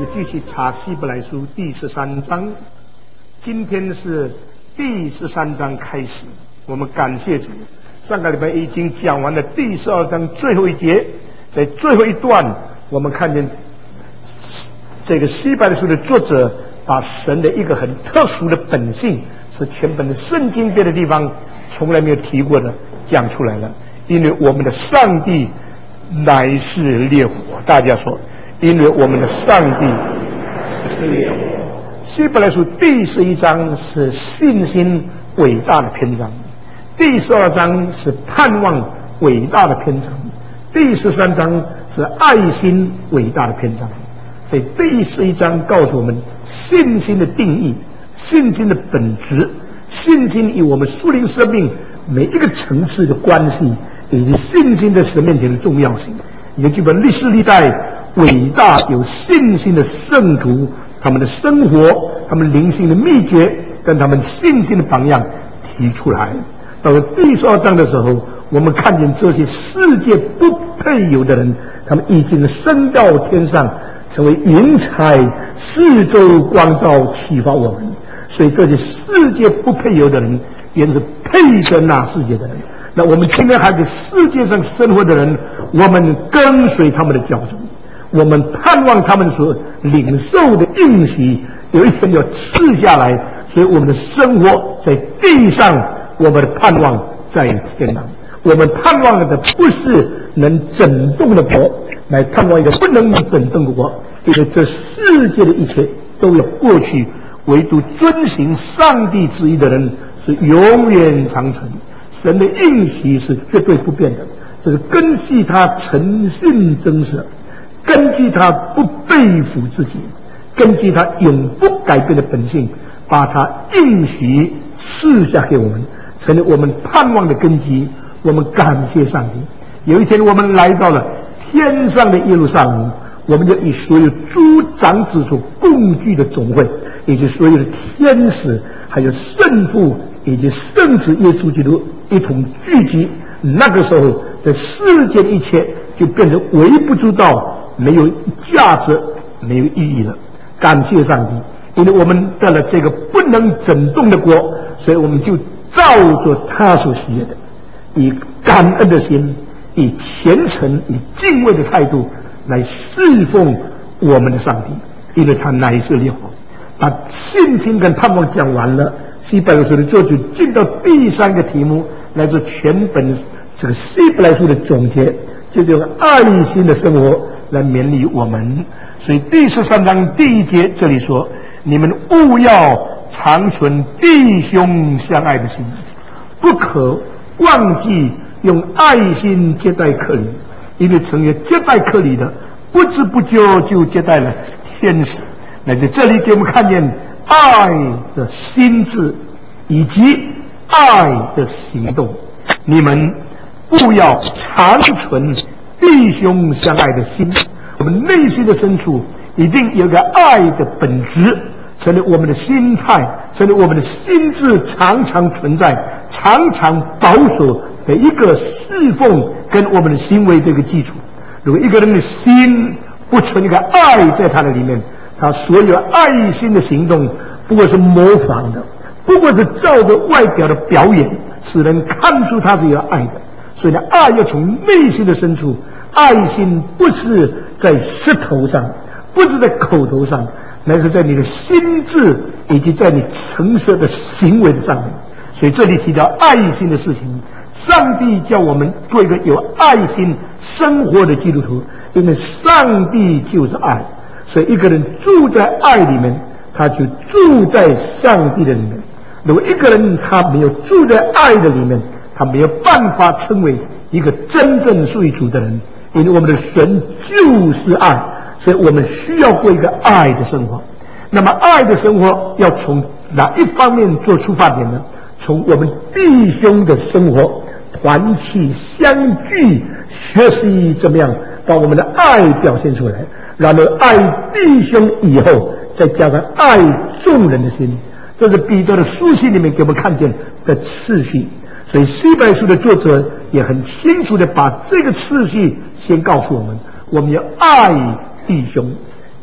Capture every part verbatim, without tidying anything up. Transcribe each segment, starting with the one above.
继续查希伯来书第十三章，今天是第十三章开始。我们感谢主，上个礼拜已经讲完了第十二章最后一节，在最后一段，我们看见这个希伯来书的作者把神的一个很特殊的本性，是全本的圣经别的地方从来没有提过的，讲出来了。因为我们的上帝乃是烈火，大家说，因为我们的上帝是烈火。希伯来书第十一章是信心伟大的篇章，第十二章是盼望伟大的篇章，第十三章是爱心伟大的篇章。所以第十一章告诉我们信心的定义，信心的本质，信心与我们属灵生命每一个层次的关系，以及信心在神面前的重要性，也就把历史历代伟大有信心的圣徒，他们的生活，他们灵性的秘诀，跟他们信心的榜样提出来。到了第十二章的时候，我们看见这些世界不配有的人，他们已经升到天上，成为云彩，四周光照启发我们。所以这些世界不配有的人，原是配着那世界的人。那我们今天还在世界上生活的人，我们跟随他们的脚踪，我们盼望他们所领受的应许有一天要赐下来。所以我们的生活在地上，我们的盼望在天堂。我们盼望的不是能整动的国，来盼望一个不能整动的国。因为这世界的一切都要过去，唯独遵行上帝旨意的人是永远长存。神的应许是绝对不变的，这是根据他诚信真实，根据他不背负自己，根据他永不改变的本性，把他应许赐下给我们，成为我们盼望的根基。我们感谢上帝。有一天我们来到了天上的耶路撒冷，我们就以所有诸长子所共聚的总会，以及所有的天使，还有圣父以及圣子耶稣基督一同聚集。那个时候，在世界的一切就变成微不足道，没有价值，没有意义了。感谢上帝，因为我们得了这个不能整动的国，所以我们就照着他所喜悦的，以感恩的心，以虔诚、以敬畏的态度来侍奉我们的上帝，因为他乃是烈火。把信心跟盼望讲完了，希伯来书的作者进到第三个题目，来做全本这个希伯来书的总结，就用爱心的生活来勉励我们。所以第十三章第一节这里说：你们务要长存弟兄相爱的心，不可忘记用爱心接待客礼，因为成为接待客礼的，不知不觉就接待了天使。那在这里给我们看见爱的心智以及爱的行动。你们不要长存弟兄相爱的心，我们内心的深处一定有个爱的本质，成为我们的心态，成为我们的心智常常存在，常常保守的一个侍奉跟我们的行为这个基础。如果一个人的心不存一个爱在他的里面，他所有爱心的行动不过是模仿的，不过是照着外表的表演，使人看出他是有爱的。所以呢，爱要从内心的深处，爱心不是在舌头上，不是在口头上，乃是在你的心智以及在你诚实的行为的上面。所以这里提到爱心的事情，上帝叫我们做一个有爱心生活的基督徒，因为上帝就是爱。所以一个人住在爱里面，他就住在上帝的里面。如果一个人他没有住在爱的里面，他没有办法成为一个真正属于主的人。因为我们的神就是爱，所以我们需要过一个爱的生活。那么爱的生活要从哪一方面做出发点呢？从我们弟兄的生活，团契相聚，学习怎么样把我们的爱表现出来，然后爱弟兄以后，再加上爱众人的心。这是彼得的书信里面给我们看见的次序。所以希伯来书的作者也很清楚的把这个次序先告诉我们，我们要爱弟兄，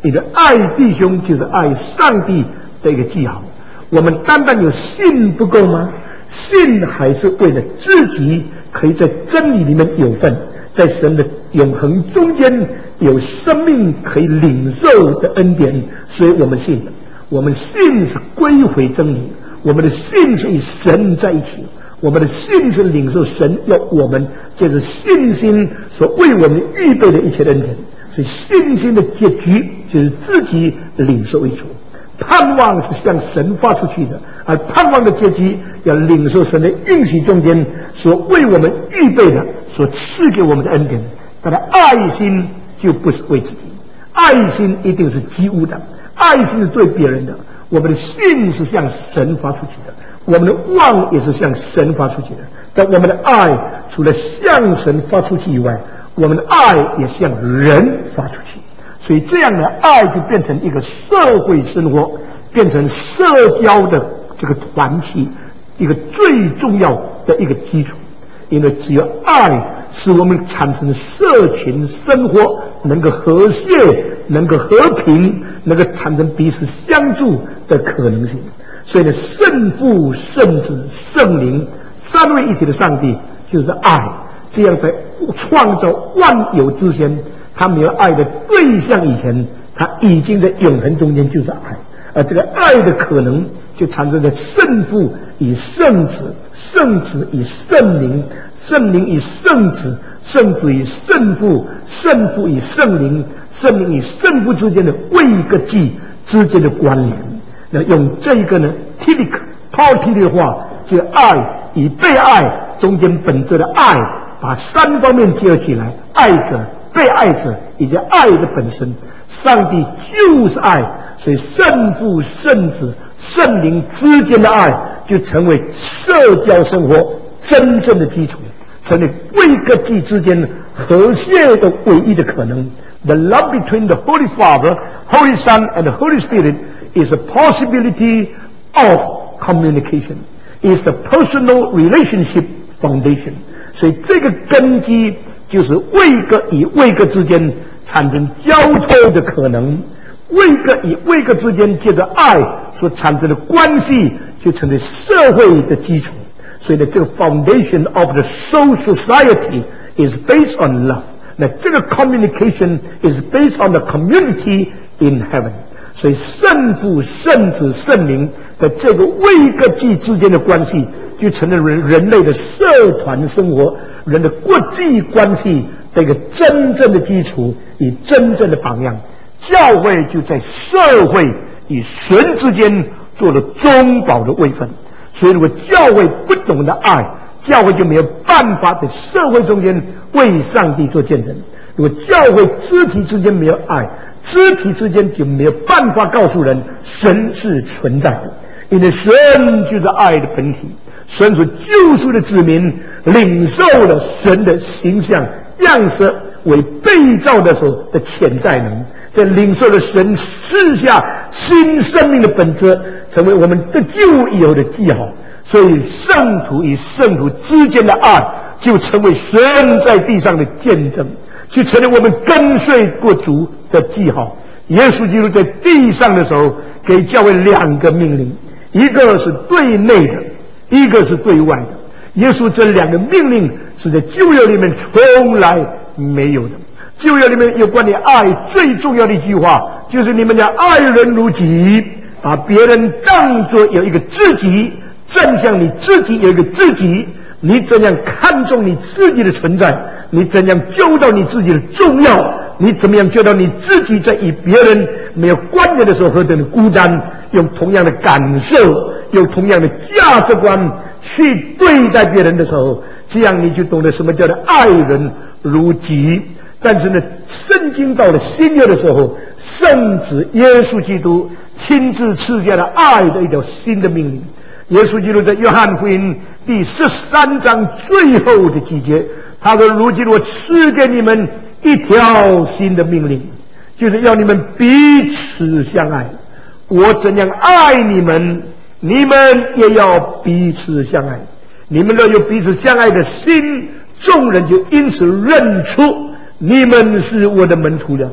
因为爱弟兄就是爱上帝的一个记号。我们单单有信不够吗？信还是为了自己可以在真理里面有份，在神的永恒中间有生命可以领受的恩典，所以我们信。我们信是归回真理，我们的信是与神在一起，我们的信是领受神要我们借着信心所为我们预备的一切恩典。所以信心的结局就是自己领受一处，盼望是向神发出去的，而盼望的结局要领受神的应许中间所为我们预备的，所赐给我们的恩典。但是爱心就不是为自己，爱心一定是积污的，爱心是对别人的。我们的信是向神发出去的，我们的望也是向神发出去的。但我们的爱除了向神发出去以外，我们的爱也向人发出去。所以这样的爱就变成一个社会生活，变成社交的这个团体一个最重要的一个基础。因为只有爱使我们产生社群生活能够和谐，能够和平，能够产生彼此相助的可能性。所以呢，圣父、圣子、圣灵三位一体的上帝就是爱。这样在创造万有之前，他没有爱的对象以前，他已经在永恒中间就是爱。而这个爱的可能就产生了圣父与圣子，圣子与圣灵，圣灵与圣子，圣子与圣父，圣父与圣灵，圣灵与圣父之间的位格记之间的关联。那用这个呢 ，tilik party 的话，就爱与被爱中间本质的爱，把三方面结合起来，爱者、被爱者以及爱的本身。上帝就是爱，所以圣父、圣子、圣灵之间的爱就成为社交生活真正的基础，成为位格记之间和谐的唯一的可能。The love between the Holy Father, Holy Son, and the Holy Spirit is a possibility of communication. Is the personal relationship foundation. 所以这个根基就是位格与位格之间产生交通的可能，位格与位格之间借着爱所产生的关系就成为社会的基础。所以呢，这个 foundation of the soul society is based on love. 那这个 communication is based on the community in heaven. 所以圣父、圣子、圣灵的这个位格记之间的关系，就成了人人类的社团生活、人的国际关系的一个真正的基础与真正的榜样。教会就在社会与神之间做了中保的位分。所以如果教会不懂得爱，教会就没有办法在社会中间为上帝做见证。如果教会肢体之间没有爱，肢体之间就没有办法告诉人神是存在的。因为神就是爱的本体，神所救赎的子民领受了神的形象样式为被造的时候的潜在能，在领受了神赐下新生命的本质，成为我们得救以后的记号。所以圣徒与圣徒之间的爱就成为神在地上的见证，就成为我们跟随过主的记号。耶稣基督在地上的时候给教会两个命令，一个是对内的，一个是对外的。耶稣这两个命令是在旧约里面从来没有的。旧约里面有关于爱最重要的一句话，就是你们要爱人如己，把别人当作有一个自己，正像你自己有一个自己。你怎样看重你自己的存在，你怎样救到你自己的重要，你怎么样救到你自己在与别人没有关联的时候何等的孤单，用同样的感受，用同样的价值观去对待别人的时候，这样你就懂得什么叫做爱人如己。但是呢，圣经到了新约的时候，圣子耶稣基督亲自赐下了爱的一条新的命令。耶稣基督在约翰福音第十三章最后的几节，他说：如今我赐给你们一条新的命令，就是要你们彼此相爱。我怎样爱你们，你们也要彼此相爱。你们若有彼此相爱的心，众人就因此认出你们是我的门徒了。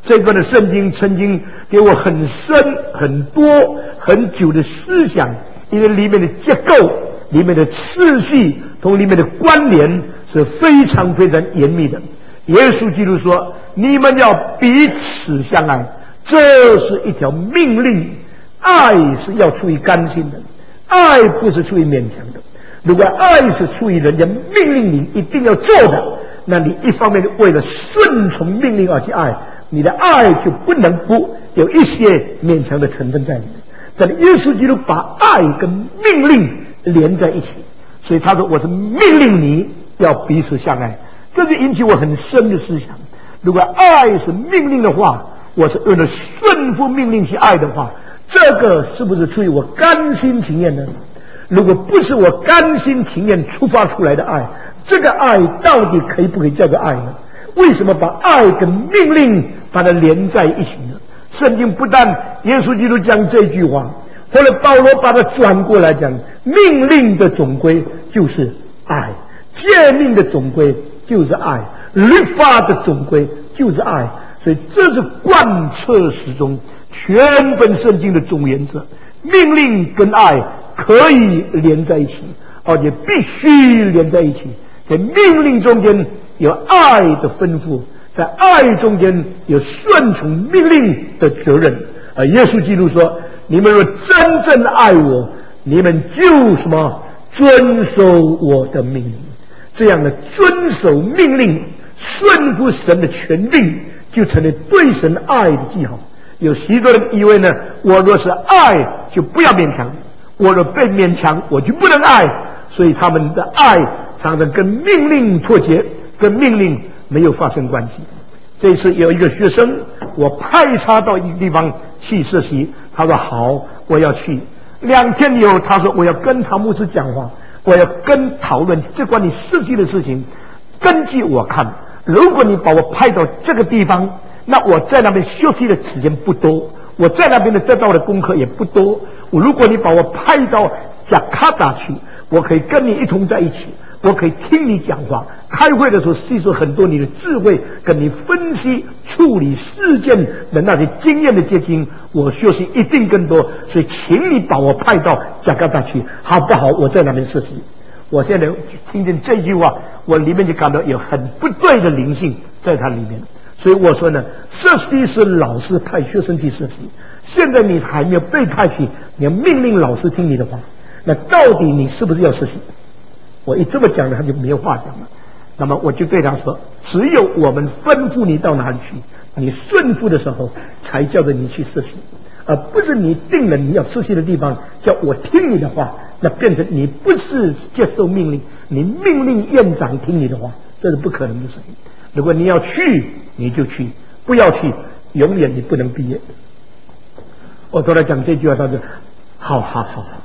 这段的圣经曾经给我很深、很多、很久的思想，因为里面的结构、里面的次序同里面的关联是非常非常严密的。耶稣基督说：“你们要彼此相爱，这是一条命令。爱是要出于甘心的，爱不是出于勉强的。如果爱是出于人家命令你一定要做的，那你一方面为了顺从命令而去爱，你的爱就不能不有一些勉强的成分在里面。但耶稣基督把爱跟命令连在一起，所以他说：“我是命令你要彼此相爱。”这就引起我很深的思想。如果爱是命令的话，我是为了顺服命令去爱的话，这个是不是出于我甘心情愿呢？如果不是我甘心情愿出发出来的爱，这个爱到底可以不可以叫做爱呢？为什么把爱跟命令把它连在一起呢？圣经不但耶稣基督讲这句话，后来保罗把它转过来讲，命令的总归就是爱，诫命的总归就是爱，律法的总归就是爱。所以这是贯彻始终全本圣经的总原则。命令跟爱可以连在一起，而且必须连在一起。在命令中间有爱的吩咐，在爱中间有顺从命令的责任。而耶稣基督说：“你们若真正的爱我，你们就什么遵守我的命令。”这样的遵守命令、顺服神的权令，就成了对神爱的记号。有许多人以为呢，我若是爱，就不要勉强；我若被勉强，我就不能爱。所以他们的爱常常跟命令脱节，跟命令没有发生关系。这次有一个学生，我派他到一个地方去实习，他说好，我要去。两天以后，他说我要跟唐牧师讲话，我要跟讨论这关于实习的事情。根据我看，如果你把我派到这个地方，那我在那边休息的时间不多，我在那边的得到的功课也不多。如果你把我派到加卡达去，我可以跟你一同在一起，我可以听你讲话，开会的时候吸收很多你的智慧，跟你分析处理事件的那些经验的结晶，我学习一定更多。所以请你把我派到加卡达去，好不好？我在那边实习。我现在听见这句话，我里面就感到有很不对的灵性在它里面。所以我说呢，实习是老师派学生去实习，现在你还没有被派去，你要命令老师听你的话，那到底你是不是要实习？我一这么讲了，他就没有话讲了。那么我就对他说，只有我们吩咐你到哪里去，你顺服的时候才叫做你去实习，而不是你定了你要实习的地方，叫我听你的话，那变成你不是接受命令，你命令院长听你的话，这是不可能的事情。如果你要去，你就去；不要去，永远你不能毕业。我跟他讲这句话，他说：“好好好好。”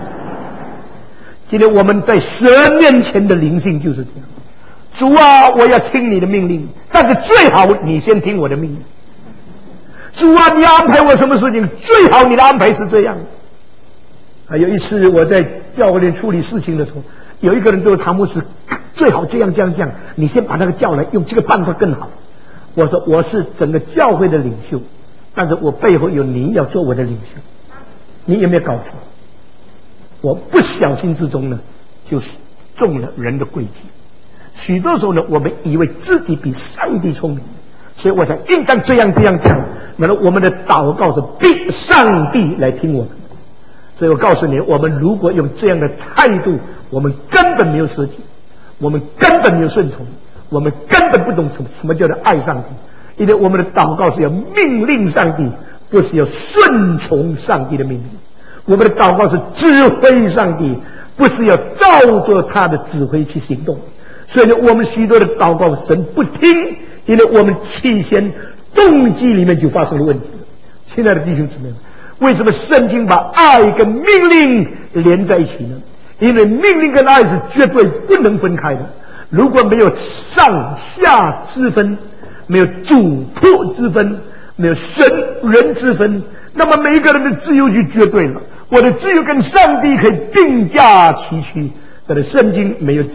今天我们在神面前的灵性就是这样。主啊，我要听你的命令，但是最好你先听我的命令。主啊，你安排我什么事情，最好你的安排是这样。还有一次我在教会里处理事情的时候，有一个人对我唐牧师，最好这样这样这样，你先把那个叫来，用这个办法更好。我说我是整个教会的领袖，但是我背后有你要做我的领袖，你有没有搞错？我不小心之中呢，就是中了人的诡计。许多时候呢，我们以为自己比上帝聪明，所以我想应当这样这样讲。那么我们的祷告是逼上帝来听我们。所以我告诉你，我们如果用这样的态度，我们根本没有实际，我们根本没有顺从，我们根本不懂什么什么叫做爱上帝。因为我们的祷告是要命令上帝，不是要顺从上帝的命令。我们的祷告是指挥上帝，不是要照着他的指挥去行动。所以呢，我们许多的祷告神不听，因为我们起先动机里面就发生了问题了。亲爱的弟兄姊妹，为什么圣经把爱跟命令连在一起呢？因为命令跟爱是绝对不能分开的。如果没有上下之分，没有主仆之分，没有神人之分，那么每一个人的自由就绝对了。我的自由跟上帝可以并驾齐驱，但是圣经没有这样的教训。圣经清楚告诉我们，神在人之上，人在人之下。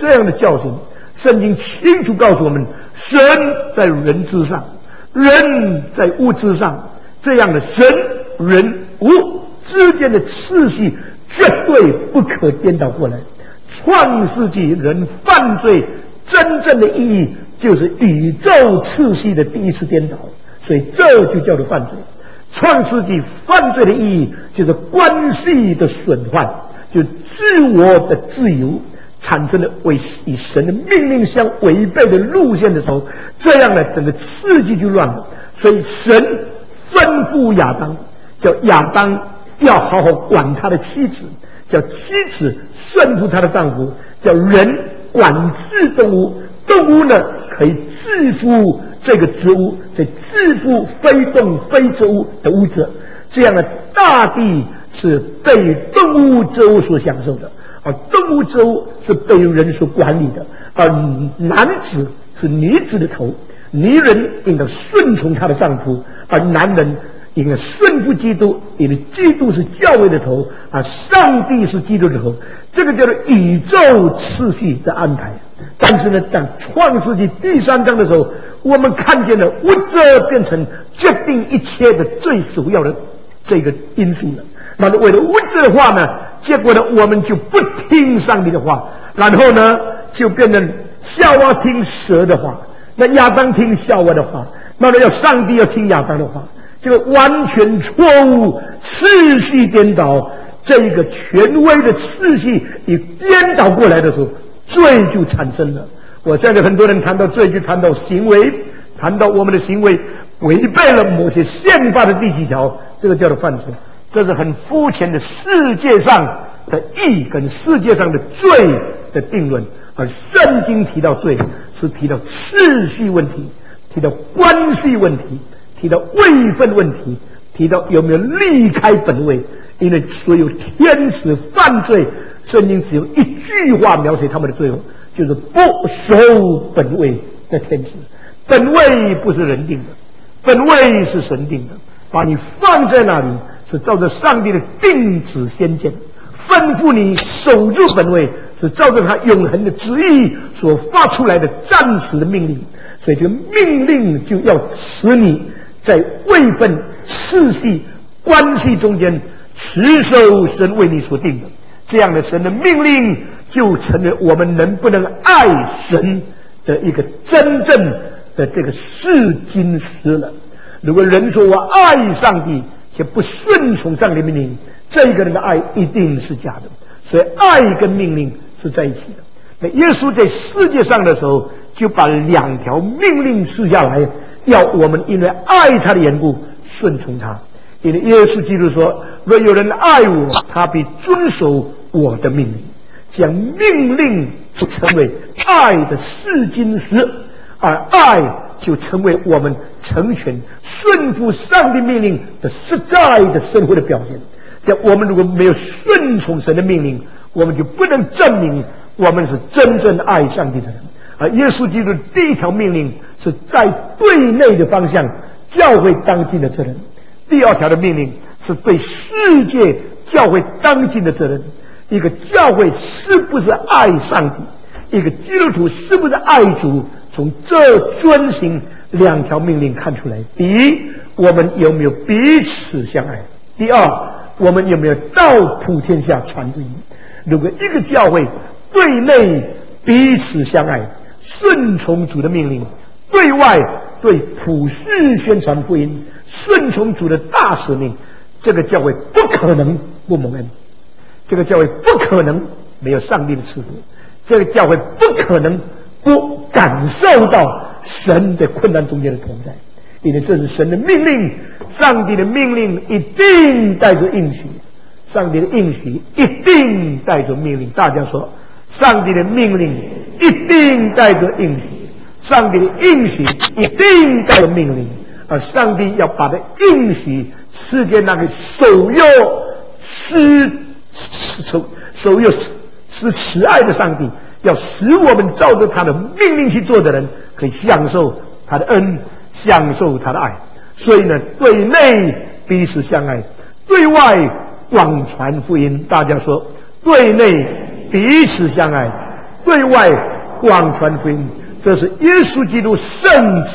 人在物质上这样的神人物之间的次序绝对不可颠倒过来。创世纪人犯罪真正的意义就是宇宙次序的第一次颠倒，所以这就叫做犯罪。创世纪犯罪的意义就是关系的损坏，就自我的自由产生了为与神的命令相违背的路线的时候，这样呢整个次序就乱了。所以神吩咐亚当，叫亚当要好好管他的妻子，叫妻子顺服她的丈夫，叫人管制动物，动物呢可以制服这个植物，在制服非动非植物的物质。这样的大地是被动物植物所享受的，而动物植物是被人所管理的。而男子是女子的头，女人应该顺从她的丈夫，而男人应该顺服基督，因为基督是教会的头，啊，上帝是基督的头，这个叫做宇宙次序的安排。但是呢，当创世纪第三章的时候，我们看见了物质变成决定一切的最首要的这个因素了。那么为了物质的话呢，结果呢，我们就不听上帝的话，然后呢，就变成夏娃听蛇的话，那亚当听夏娃的话，那么要上帝要听亚当的话。这个完全错误，次序颠倒，这个权威的次序一颠倒过来的时候，罪就产生了。我现在很多人谈到罪，就谈到行为，谈到我们的行为违背了某些宪法的第几条，这个叫做犯罪。这是很肤浅的世界上的义跟世界上的罪的定论。而圣经提到罪，是提到次序问题，提到关系问题，提到位分问题，提到有没有离开本位。因为所有天使犯罪，圣经只有一句话描写他们的罪恶，就是不守本位的天使。本位不是人定的，本位是神定的，把你放在那里是照着上帝的定旨先见，吩咐你守住本位是照着他永恒的旨意所发出来的暂时的命令。所以这个命令就要使你在位分次序关系中间持守神为你所定的，这样的神的命令就成为我们能不能爱神的一个真正的这个试金石了。如果人说我爱上帝且不顺从上帝命令，这个人的爱一定是假的。所以爱跟命令是在一起的。那耶稣在世界上的时候，就把两条命令赐下来，要我们因为爱他的缘故顺从他。因为耶稣基督说，若有人爱我，他必遵守我的命令。将命令就成为爱的试金石，而爱就成为我们成全顺服上帝命令的实在的生活的表现。像我们如果没有顺从神的命令，我们就不能证明我们是真正爱上帝的人。而耶稣基督第一条命令是在对内的方向，教会当尽的责任；第二条的命令是对世界教会当尽的责任。一个教会是不是爱上帝，一个基督徒是不是爱主，从这遵行两条命令看出来。第一，我们有没有彼此相爱；第二，我们有没有到普天下传福音。如果一个教会对内彼此相爱，顺从主的命令，对外对普世宣传福音，顺从主的大使命，这个教会不可能不蒙恩，这个教会不可能没有上帝的赐福，这个教会不可能不感受到神的困难中间的同在。因为这是神的命令，上帝的命令一定带着应许，上帝的应许一定带着命令。大家说，上帝的命令一定带着应许，上帝的应许一定带着命令。而上帝要把的应许赐给那个守约施守守约是慈爱的上帝，要使我们照着他的命令去做的人，可以享受他的恩，享受他的爱。所以呢，对内彼此相爱，对外广传福音。大家说，对内彼此相爱，对外广传福音，这是耶稣基督圣子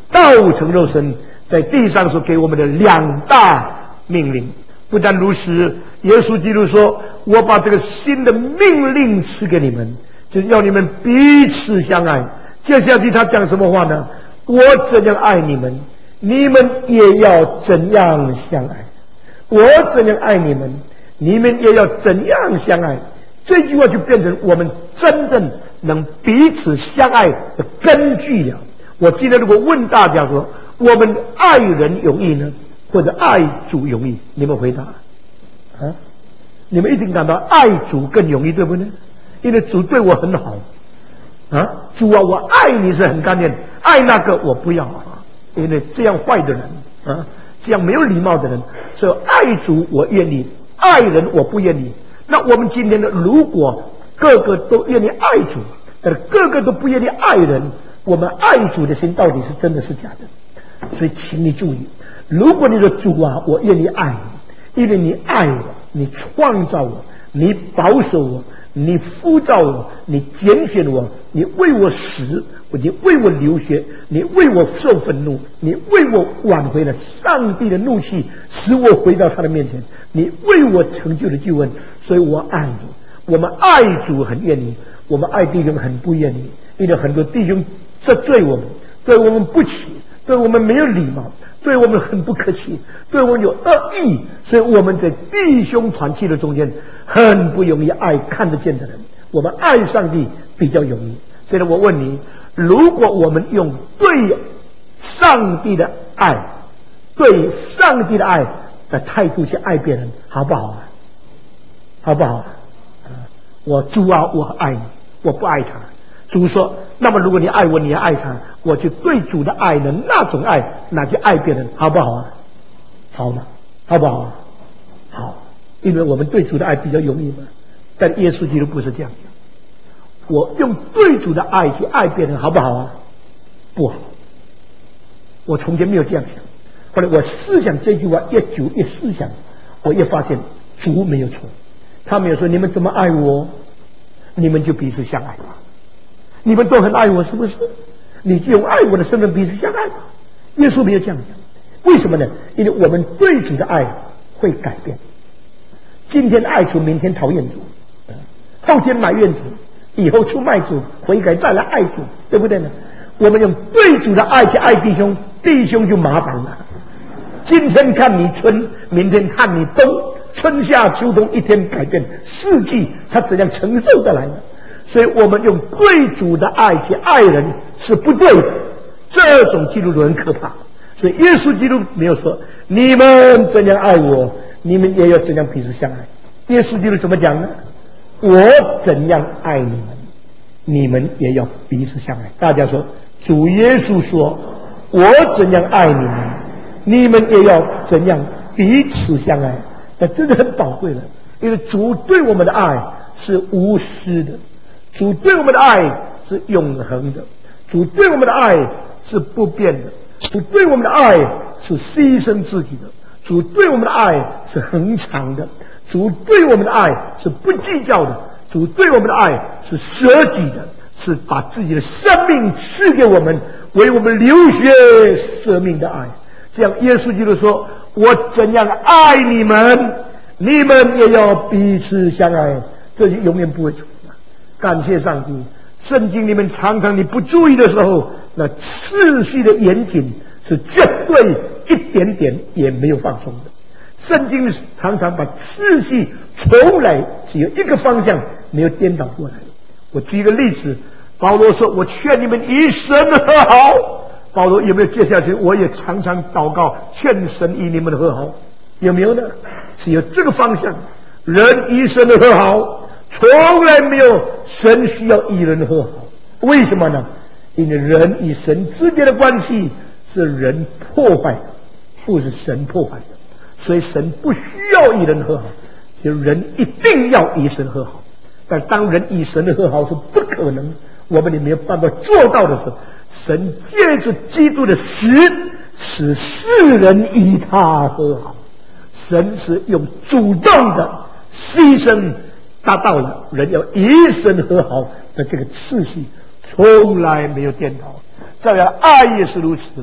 道成肉身，在地上所给我们的两大命令。不但如此，耶稣基督说：“我把这个新的命令赐给你们，就是要你们彼此相爱。”接下去他讲什么话呢？我怎样爱你们，你们也要怎样相爱。我怎样爱你们，你们也要怎样相爱。这句话就变成我们真正能彼此相爱的根据了。我今天如果问大家说，我们爱人容易呢，或者爱主容易？你们回答啊？你们一定感到爱主更容易，对不对？因为主对我很好啊，主啊，我爱你是很干练，爱那个我不要啊，因为这样坏的人啊，这样没有礼貌的人，所以爱主我愿意，爱人我不愿意。那我们今天呢，如果个个都愿意爱主，但是个个都不愿意爱人，我们爱主的心到底是真的是假的？所以请你注意，如果你说主啊，我愿意爱你，因为你爱我，你创造我，你保守我，你呼召我，你拣选我，你为我死，你为我流血，你为我受愤怒，你为我挽回了上帝的怒气，使我回到他的面前，你为我成就了救恩，所以我爱你。我们爱主很愿意，我们爱弟兄很不愿意，因为很多弟兄这对我们，对我们不起，对我们没有礼貌，对我们很不客气，对我们有恶意，所以我们在弟兄团契的中间很不容易爱看得见的人。我们爱上帝比较容易。所以我问你，如果我们用对上帝的爱，对上帝的爱的态度去爱别人，好不好啊？好不好？我主啊，我爱你，我不爱他。主说，那么如果你爱我，你也爱他，我就对主的爱的那种爱拿去爱别人，好不好啊？好吗？好不好？好，因为我们对主的爱比较容易嘛。但耶稣基督不是这样讲，我用对主的爱去爱别人，好不好啊？不好。我从前没有这样想，后来我思想这句话越久越思想，我越发现主没有错。他没有说你们怎么爱我，你们就彼此相爱吧。你们都很爱我，是不是？你就用爱我的身份彼此相爱吧。耶稣没有这样讲，为什么呢？因为我们对主的爱会改变。今天爱主，明天讨厌主，后天埋怨主，以后出卖主，悔改再来爱主，对不对呢？我们用对主的爱去爱弟兄，弟兄就麻烦了。今天看你春，明天看你冬，春夏秋冬一天改变，四季他怎样承受得来呢？所以我们用对主的爱去爱人是不对的，这种基督徒很可怕。所以耶稣基督没有说你们怎样爱我，你们也要怎样彼此相爱。耶稣基督怎么讲呢？我怎样爱你们，你们也要彼此相爱。大家说，主耶稣说，我怎样爱你们，你们也要怎样彼此相爱。那真的很宝贵的，因为主对我们的爱是无私的，主对我们的爱是永恒的，主对我们的爱是不变的，主对我们的爱是牺牲自己的，主对我们的爱是恒长的，主对我们的爱是不计较的，主对我们的爱是舍己的，是把自己的生命赐给我们，为我们流血舍命的爱。这样耶稣基督说，我怎样爱你们，你们也要彼此相爱，这就永远不会错。感谢上帝，圣经里面常常你不注意的时候，那次序的严谨是绝对一点点也没有放松的。圣经常常把次序从来只有一个方向，没有颠倒过来。我举一个例子，保罗说，我劝你们以神和好。保罗有没有接下去？我也常常祷告，劝神与你们的和好，有没有呢？只有这个方向，人与神的和好，从来没有神需要与人和好。为什么呢？因为人与神之间的关系是人破坏的，不是神破坏的，所以神不需要与人和好，就人一定要与神和好。但当人与神的和好是不可能，我们也没有办法做到的时候，神借着基督的死，使世人与他和好。神是用主动的牺牲达到了人要与神和好的这个次序，从来没有颠倒。照样爱也是如此，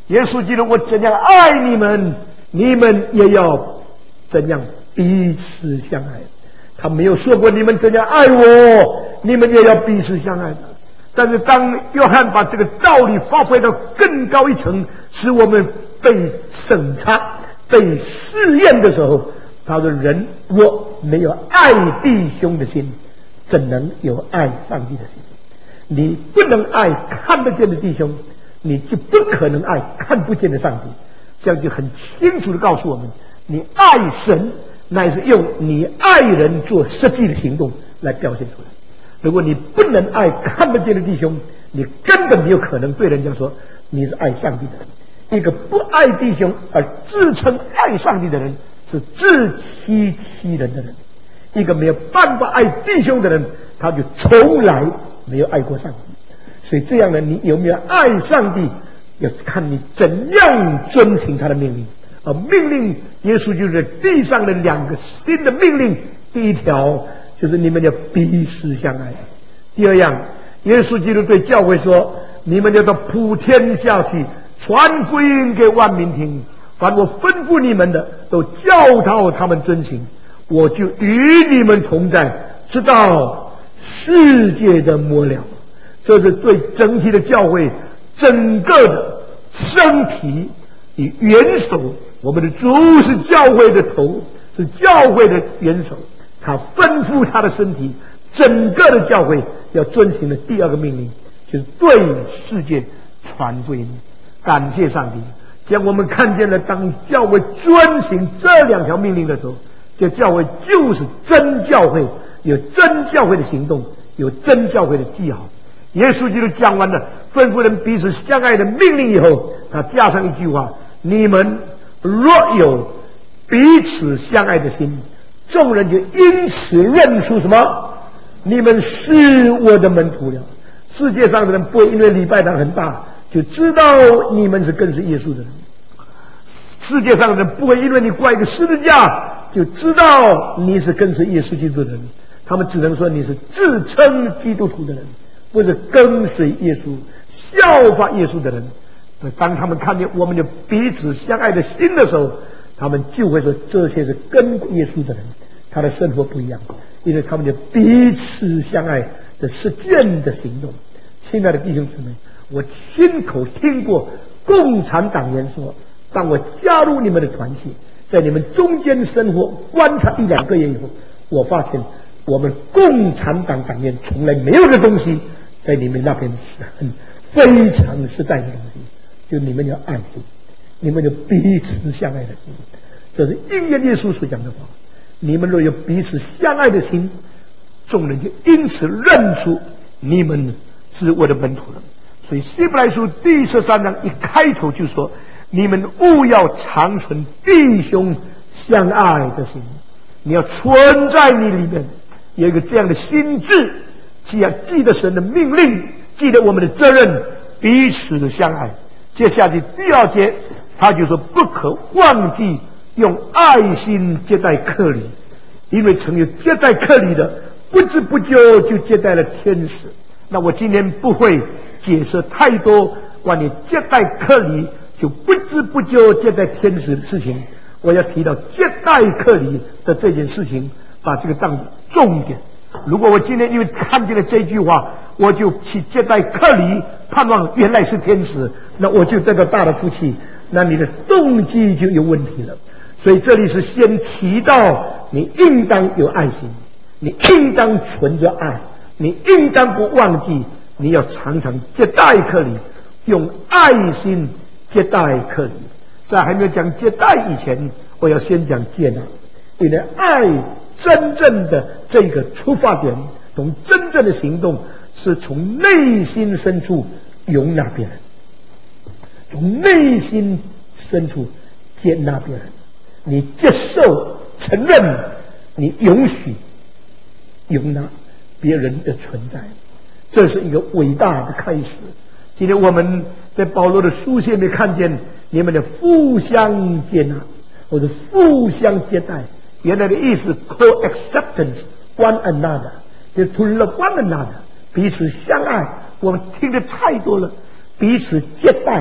耶稣基督，我怎样爱你们，你们也要怎样彼此相爱。他没有说过你们怎样爱我，你们也要彼此相爱的。但是当约翰把这个道理发挥到更高一层，使我们被审查、被试验的时候，他说：人若没有爱弟兄的心，怎能有爱上帝的心？你不能爱看得见的弟兄，你就不可能爱看不见的上帝。这样就很清楚地告诉我们，你爱神乃是用你爱人做实际的行动来表现出来。如果你不能爱看得见的弟兄，你根本没有可能对人家说你是爱上帝的人。一个不爱弟兄而自称爱上帝的人，是自欺欺人的人。一个没有办法爱弟兄的人，他就从来没有爱过上帝。所以这样呢，你有没有爱上帝，要看你怎样遵行他的命令。而命令耶稣就是地上的两个新的命令，第一条就是你们要彼此相爱。第二样，耶稣基督对教会说：你们要到普天下去，传福音给万民听，凡我吩咐你们的，都教导他们遵行，我就与你们同在，直到世界的末了。这是对整体的教会，整个的身体与元首。我们的主是教会的头，是教会的元首，他吩咐他的身体，整个的教会要遵行的第二个命令，就是对世界传福音。感谢上帝，像我们看见了，当教会遵行这两条命令的时候，这教会就是真教会，有真教会的行动，有真教会的记号。耶稣基督讲完了吩咐人彼此相爱的命令以后，他加上一句话：你们若有彼此相爱的心，众人就因此认出什么？你们是我的门徒了。世界上的人不会因为礼拜堂很大就知道你们是跟随耶稣的人，世界上的人不会因为你挂一个十字架就知道你是跟随耶稣基督的人，他们只能说你是自称基督徒的人，不是跟随耶稣、效法耶稣的人。当他们看见我们有彼此相爱的心的时候，他们就会说这些是跟耶稣的人，他的生活不一样，因为他们有彼此相爱的实践的行动。亲爱的弟兄姊妹，我亲口听过共产党员说，当我加入你们的团体，在你们中间生活观察一两个月以后，我发现我们共产党党员从来没有的东西，在你们那边是很非常实在的东西，就你们有爱心，你们有彼此相爱的心。这是应验耶稣所讲的话，你们若有彼此相爱的心，众人就因此认出你们是我的门徒了。所以希伯来书第十三章一开头就说，你们务要长存弟兄相爱的心。你要存在你里面有一个这样的心智，既要记得神的命令，记得我们的责任，彼此的相爱。接下去第二节他就说，不可忘记用爱心接待客旅，因为曾有接待客旅的，不知不觉就接待了天使。那我今天不会解释太多关于接待客旅就不知不觉接待天使的事情，我要提到接待客旅的这件事情，把这个当重点。如果我今天因为看见了这句话，我就去接待客旅，盼望原来是天使，那我就得到大的福气，那你的动机就有问题了。所以这里是先提到你应当有爱心，你应当存着爱，你应当不忘记你要常常接待客旅，用爱心接待客旅。在还没有讲接待以前，我要先讲接纳，因为爱真正的这个出发点，从真正的行动是从内心深处容纳别人，从内心深处接纳别人，你接受承认，你允许容纳别人的存在，这是一个伟大的开始。今天我们在保罗的书信里面看见你们的互相接纳或者互相接待，原来的意思 co-acceptance one another， 就 to love one another， 彼此相爱。我们听得太多了，彼此接待，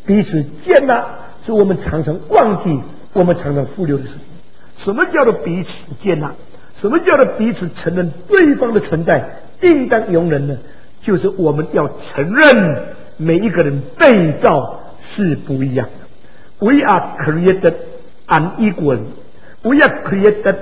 彼此接纳是我们常常忘记、我们常常忽略的事情。什么叫做彼此接纳？什么叫做彼此承认对方的存在？应当容忍呢？就是我们要承认每一个人被造是不一样的。We are created unequally. We are created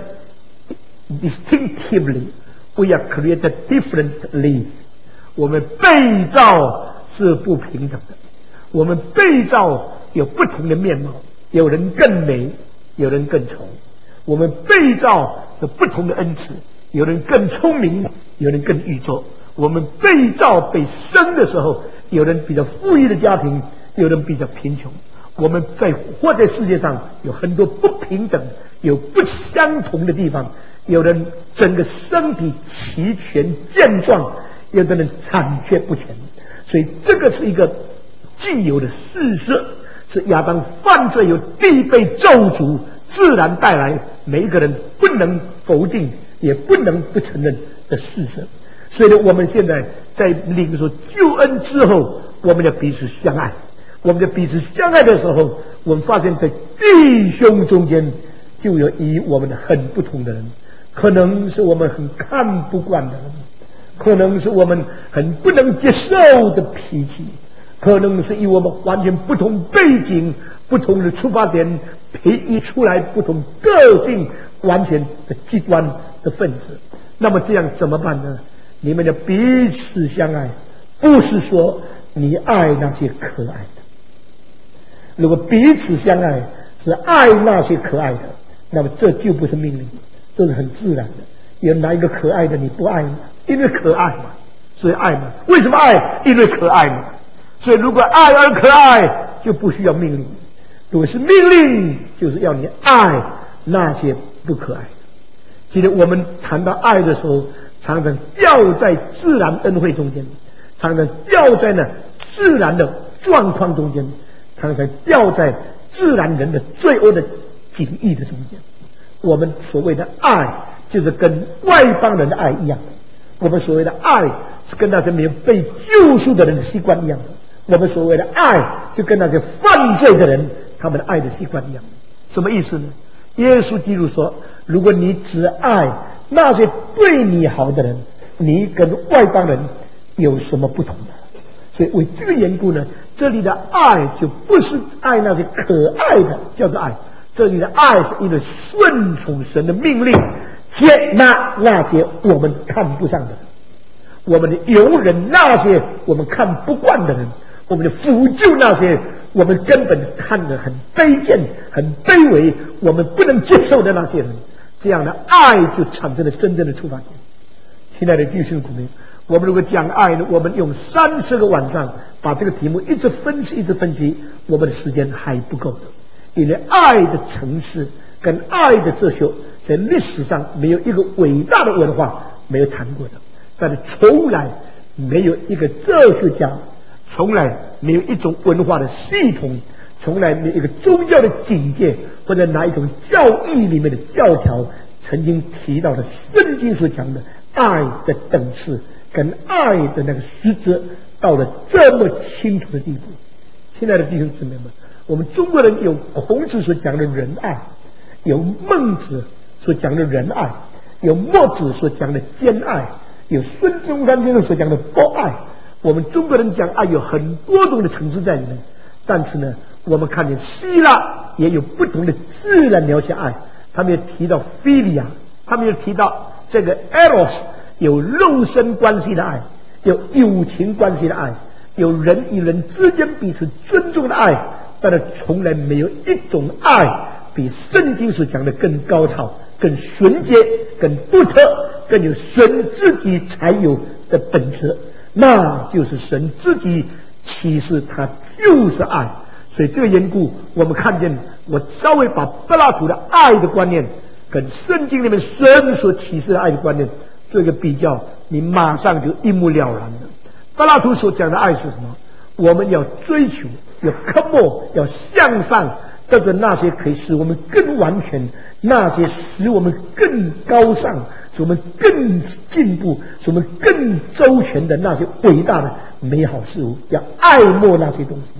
distinctively. We are created differently. 我们被造是不平等的，我们被造有不同的面貌，有人更美，有人更丑。我们被造有不同的恩赐，有人更聪明，有人更愚拙。我们被造被生的时候，有人比较富裕的家庭，有人比较贫穷。我们在活在世界上有很多不平等，有不相同的地方。有人整个身体齐全健壮，有的人残缺不全。所以这个是一个既有的事实，是亚当犯罪有地被咒诅自然带来，每一个人不能否定也不能不承认的事实。所以呢，我们现在在领受救恩之后，我们要彼此相爱。我们在彼此相爱的时候，我们发现在弟兄中间就有与我们很不同的人，可能是我们很看不惯的人，可能是我们很不能接受的脾气，可能是与我们完全不同背景、不同的出发点培育出来不同个性完全的极端的分子。那么这样怎么办呢？你们要彼此相爱，不是说你爱那些可爱的。如果彼此相爱是爱那些可爱的，那么这就不是命令，这是很自然的。有哪一个可爱的你不爱吗？因为可爱嘛，所以爱嘛。为什么爱？因为可爱嘛。所以如果爱而可爱，就不需要命令。如果是命令，就是要你爱那些不可爱的。其实我们谈到爱的时候，常常掉在自然恩惠中间，常常掉在呢自然的状况中间，常常掉在自然人的罪恶的景义的中间。我们所谓的爱，就是跟外邦人的爱一样的。我们所谓的爱，是跟那些没有被救赎的人的习惯一样的。我们所谓的爱，就跟那些犯罪的人他们的爱的习惯一样。什么意思呢？耶稣基督说，如果你只爱那些对你好的人，你跟外邦人有什么不同的？所以为这个缘故呢，这里的爱就不是爱那些可爱的叫做爱，这里的爱是因为顺从神的命令，接纳那些我们看不上的人，我们的容忍那些我们看不惯的人，我们的辅救那些我们根本看得很卑贱、很卑微、我们不能接受的那些人。这样的爱就产生了真正的出发点。亲爱的弟兄姊妹，我们如果讲爱呢，我们用三十个晚上把这个题目一直分析一直分析，我们的时间还不够的。因为爱的层次跟爱的哲学在历史上没有一个伟大的文化没有谈过的，但是从来没有一个哲学家，从来没有一种文化的系统，从来没有一个宗教的境界或者哪一种教义里面的教条曾经提到的圣经所讲的爱的等次跟爱的那个实质到了这么清楚的地步。亲爱的弟兄姊妹们，我们中国人有孔子所讲的仁爱，有孟子所讲的仁爱，有墨子所讲的兼爱，有孙中山先生所讲的博爱。我们中国人讲爱有很多种的层次在里面，但是呢，我们看见希腊也有不同的自然描写爱，他们也提到 philia， 他们也提到这个 eros， 有肉身关系的爱，有友情关系的爱，有人与人之间彼此尊重的爱，但是从来没有一种爱比圣经所讲的更高超、更纯洁、更独特、更有神自己才有的本质，那就是神自己启示他就是爱。所以这个缘故，我们看见，我稍微把柏拉图的爱的观念跟圣经里面神所启示的爱的观念做一个比较，你马上就一目了然了。柏拉图所讲的爱是什么？我们要追求，要渴慕，要向上，得到那些可以使我们更完全，那些使我们更高尚，使我们更进步，使我们更周全的那些伟大的美好事物，要爱慕那些东西。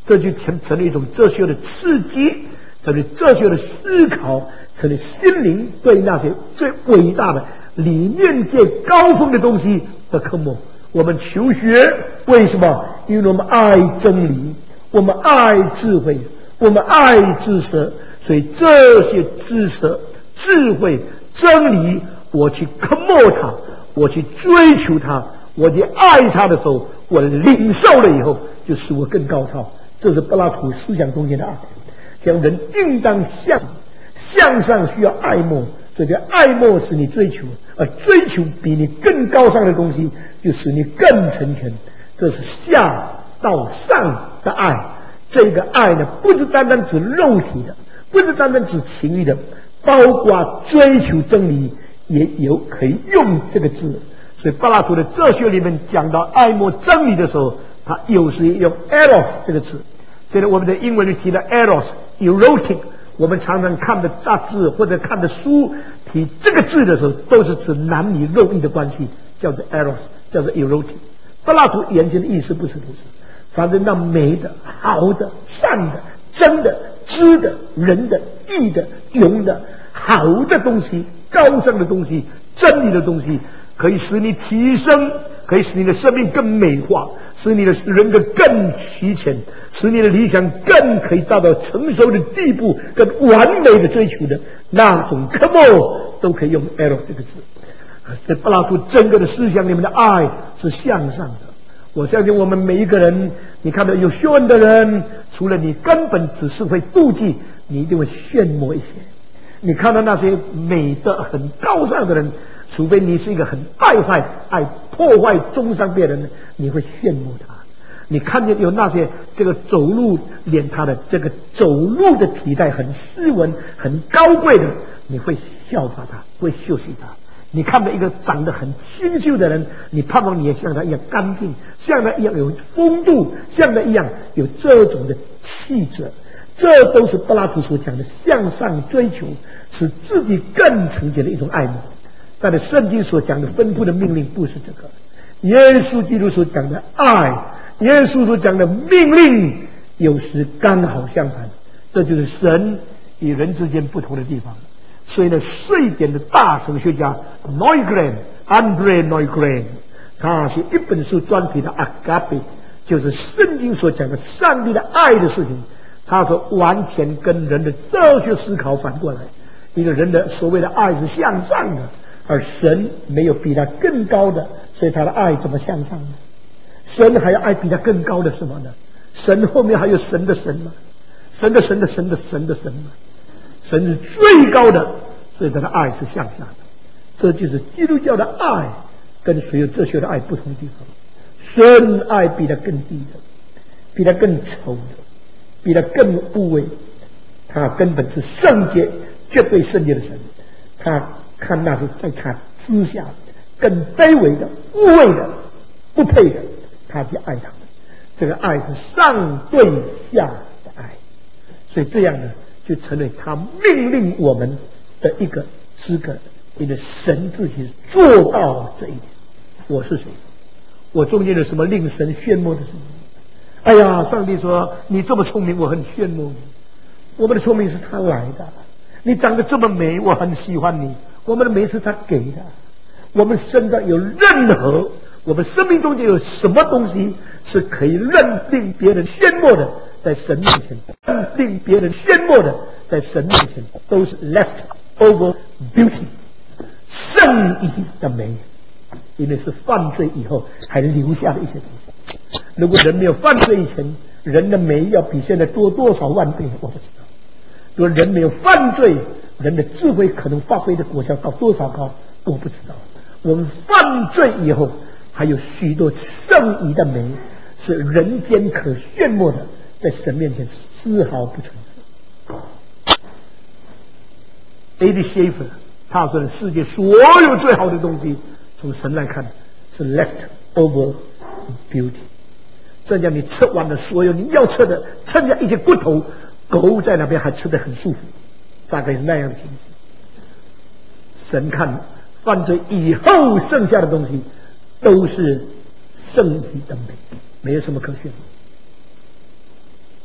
这就成成了一种哲学的刺激，成了哲学的思考，成了心灵对那些最伟大的理念界高峰的东西的科目。我们求学，为什么？因为我们爱真理，我们爱智慧，我们爱知识，所以这些知识、智慧、真理，我去科目它，我去追求它，我去爱它的时候，我领受了以后，就使我更高超。这是柏拉图思想中间的爱。像人应当向向上需要爱慕，所以这爱慕使你追求，而追求比你更高尚的东西，就使你更成全。这是下到上的爱。这个爱呢，不是单单指肉体的，不是单单指情欲的，包括追求真理也有可以用这个字。所以柏拉图的哲学里面讲到爱慕真理的时候，他有时用 eros 这个字。所以我们在英文里提的 eros、erotic， 我们常常看的杂志或者看的书提这个字的时候，都是指男女肉意的关系，叫做 eros， 叫做 erotic。柏拉图原先的意思不是如此，反正那美的、好的、善的、真的、知的、人的、义的、勇的、好的东西、高尚的东西、真理的东西，可以使你提升，可以使你的生命更美化，使你的人格更齐全，使你的理想更可以达到成熟的地步，更完美的追求的那种科目，都可以用 eros 这个字。在柏拉图整个的思想里面的爱是向上的。我相信我们每一个人，你看到有学问的人，除了你根本只是会妒忌，你一定会羡慕一些。你看到那些美德很高尚的人，除非你是一个很败坏、爱破坏、中伤别人的，你会羡慕他。你看见有那些这个走路连他的这个走路的体态很斯文、很高贵的，你会效法他，会学习他。你看到一个长得很清秀的人，你盼望你也像他一样干净，像他一样有风度，像他一样有这种的气质。这都是柏拉图所讲的向上追求，使自己更成就的一种爱慕。但是圣经所讲的吩咐的命令不是这个，耶稣基督所讲的爱，耶稣所讲的命令，有时刚好相反。这就是神与人之间不同的地方。所以呢，瑞典的大神学家 Neugren Andre Neugren， 他是一本书专题的 Agape， 就是圣经所讲的上帝的爱的事情。他说完全跟人的哲学思考反过来，一个人的所谓的爱是向上的，而神没有比他更高的，所以他的爱怎么向上呢？神还要爱比他更高的什么呢？神后面还有神的神吗？神的神的神的神的神吗？神是最高的，所以他的爱是向下的。这就是基督教的爱跟所有哲学的爱不同的地方。神爱比他更低的，比他更丑的，比他更污秽，他根本是圣洁，绝对圣洁的神。他看那是在他之下更卑微的、污秽的、不配的，他去爱他们。这个爱是上对下的爱，所以这样呢，就成为他命令我们的一个资格。因为神自己做到这一点。我是谁？我中间有什么令神羡慕的事情？哎呀，上帝说你这么聪明，我很羡慕你。我们的聪明是他来的。你长得这么美，我很喜欢你。我们的美是他给的。我们身上有任何，我们生命中间有什么东西是可以认定别人羡慕的，在神面前认定别人羡慕的，在神面前都是 left over beauty， 圣意的美。因为是犯罪以后还留下的一些东西。如果人没有犯罪以前，人的美要比现在多多少万倍，我不知道。如果人没有犯罪，人的智慧可能发挥的果效高多少高，我不知道。我们犯罪以后，还有许多圣意的美是人间可羡慕的，在神面前丝毫不存在。A D Schaeffer 他说的世界所有最好的东西，从神来看是 left over beauty。这样你吃完了所有你要吃的，剩下一些骨头，狗在那边还吃得很舒服，大概是那样的情形。神看犯罪以后剩下的东西都是圣体的美，没有什么可炫。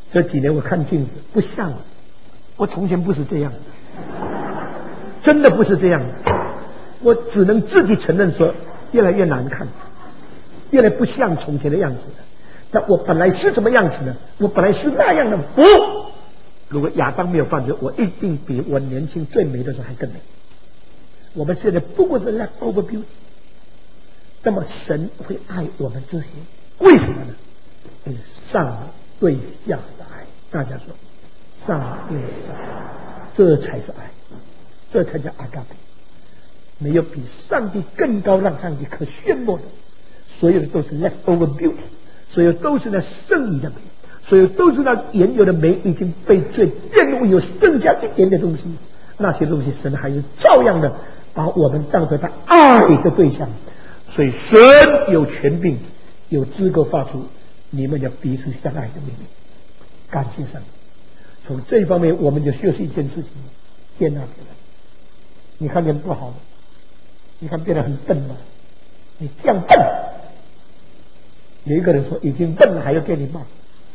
这几年我看镜子不像，我从前不是这样，真的不是这样，我只能自己承认说，越来越难看，越来不像从前的样子了。那我本来是什么样子呢？我本来是那样的。不，如果亚当没有犯罪，我一定比我年轻最美的时候还更美。我们现在不过是 leftover beauty。那么神会爱我们这些，为什么呢？因为上对下的爱。大家说，上对下，这才是爱，这才叫阿嘎贝。没有比上帝更高让上帝可羡慕的，所有的都是 leftover beauty， 所有都是那剩余的美，所有都是那原有的美已经被罪玷污，有剩下一点点东西，那些东西神还是照样的把我们当成他爱的对象。所以神有权柄，有资格发出你们要彼此相爱的命令。感谢神。从这一方面我们就学习一件事情，接纳别人。你看人不好吗？你看别人很笨吗？你这样笨，有一个人说已经笨了还要给你骂，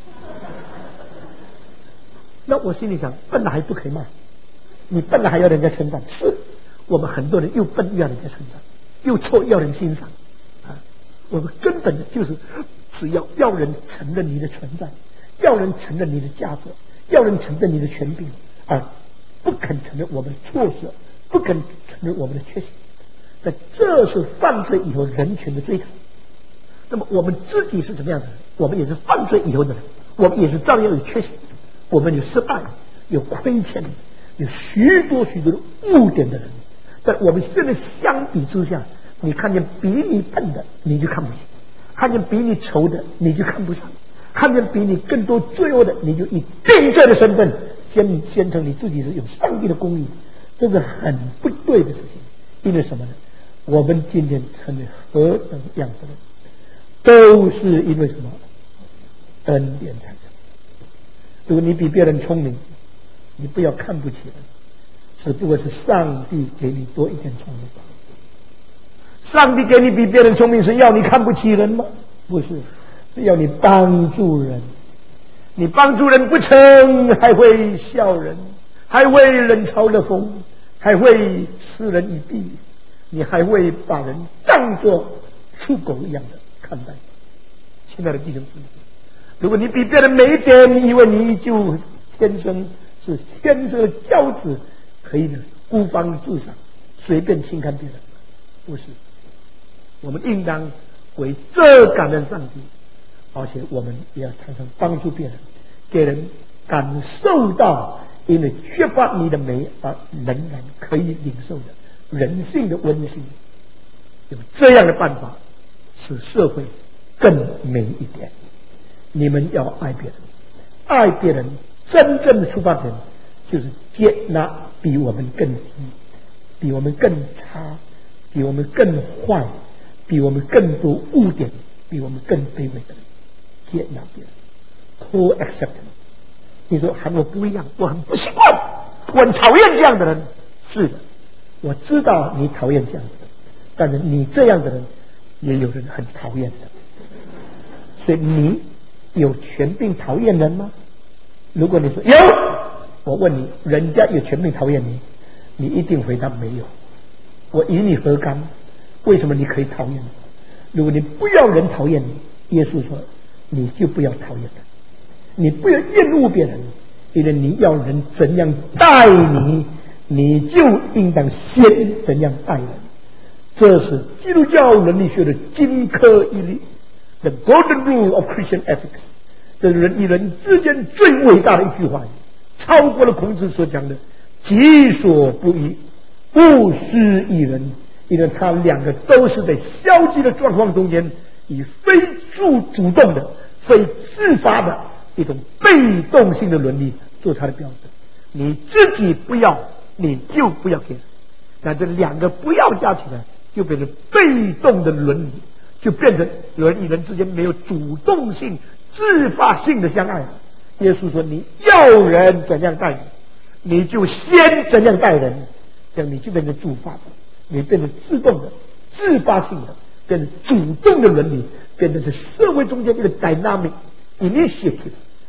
那我心里想，笨了还不可以骂，你笨了还要人家称赞。是我们很多人又笨又要人家称赞，又错要人欣赏啊！我们根本的就是只要要人承认你的存在，要人承认你的价值，要人承认你的权柄，而不肯承认我们的错失，不肯承认我们的缺陷。那这是犯罪以后人群的追求。那么我们自己是怎么样的？我们也是犯罪以后的人，我们也是照样有缺陷，我们有失败，有亏欠，有许多许多的污点的人。但我们现在相比之下，你看见比你笨的你就看不起，看见比你丑的你就看不上，看见比你更多罪恶的你就以定罪的身份宣宣称你自己是有上帝的公义，这是很不对的事情。因为什么呢？我们今天成为何等样子的人，都是因为什么？恩典产生。如果你比别人聪明，你不要看不起人，只不过是上帝给你多一点聪明。上帝给你比别人聪明是要你看不起人吗？不是，是要你帮助人。你帮助人不成，还会笑人，还会冷嘲热讽，还会嗤人以鼻，你还会把人当作畜狗一样的看待。亲爱的弟兄姊妹，如果你比别人美一点，你以为你就天生是天生的骄子，可以孤芳自赏，随便轻看别人？不是，我们应当为这感恩上帝，而且我们也要常常帮助别人，给人感受到因为缺乏你的美而仍然可以领受的人性的温馨。有这样的办法，使社会更美一点。你们要爱别人，爱别人真正的出发点就是接纳比我们更低，比我们更差，比我们更坏，比我们更多污点，比我们更卑微的人，接纳别人 ，co-accept。你说喊我不一样，我很不习惯，我很讨厌这样的人。是的，我知道你讨厌这样的人，但是你这样的人也有人很讨厌的。所以你有权柄讨厌人吗？如果你说有，我问你，人家有权柄讨厌你，你一定回答没有。我与你何干？为什么你可以讨厌我？如果你不要人讨厌你，耶稣说你就不要讨厌人，你不要厌恶别人，因为你要人怎样待你，你就应当先怎样待人。这是基督教伦理学的金科玉律 ，The Golden Rule of Christian Ethics。这是人与人之间最伟大的一句话，超过了孔子所讲的“己所不欲，勿施于人”。因为他两个都是在消极的状况中间，以非主主动的、非自发的一种被动性的伦理做他的标准。你自己不要，你就不要给人。那这两个不要加起来，就变成被动的伦理，就变成人与人之间没有主动性、自发性的相爱了。耶稣说：“你要人怎样待你，你就先怎样待人。”这样你就变成主发的，你变成自动的、自发性的，变成主动的伦理，变成是社会中间一个 dynamic initiative，